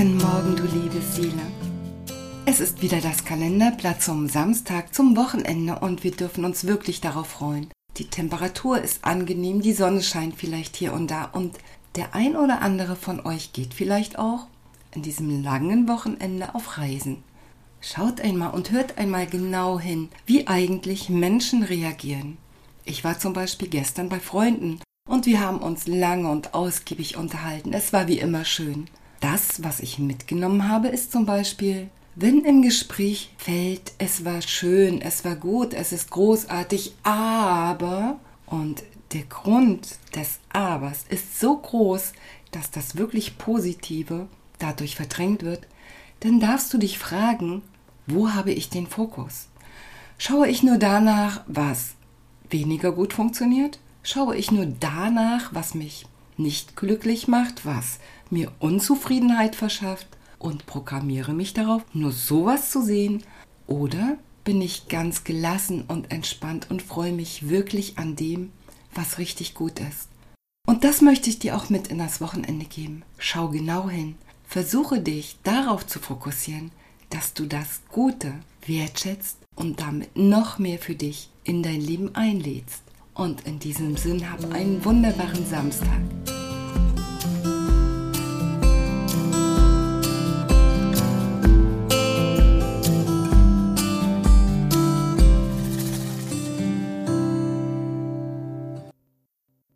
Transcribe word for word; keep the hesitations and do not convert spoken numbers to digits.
Guten Morgen, du liebe Seele. Es ist wieder das Kalenderblatt zum Samstag, zum Wochenende und wir dürfen uns wirklich darauf freuen. Die Temperatur ist angenehm, die Sonne scheint vielleicht hier und da und der ein oder andere von euch geht vielleicht auch an diesem langen Wochenende auf Reisen. Schaut einmal und hört einmal genau hin, wie eigentlich Menschen reagieren. Ich war zum Beispiel gestern bei Freunden und wir haben uns lange und ausgiebig unterhalten. Es war wie immer schön. Das, was ich mitgenommen habe, ist zum Beispiel, wenn im Gespräch fällt, es war schön, es war gut, es ist großartig, aber, und der Grund des Abers ist so groß, dass das wirklich Positive dadurch verdrängt wird, dann darfst du dich fragen, wo habe ich den Fokus? Schaue ich nur danach, was weniger gut funktioniert? Schaue ich nur danach, was mich nicht glücklich macht, was mir Unzufriedenheit verschafft und programmiere mich darauf, nur sowas zu sehen? Oder bin ich ganz gelassen und entspannt und freue mich wirklich an dem, was richtig gut ist? Und das möchte ich dir auch mit in das Wochenende geben. Schau genau hin. Versuche dich darauf zu fokussieren, dass du das Gute wertschätzt und damit noch mehr für dich in dein Leben einlädst. Und in diesem Sinn hab einen wunderbaren Samstag.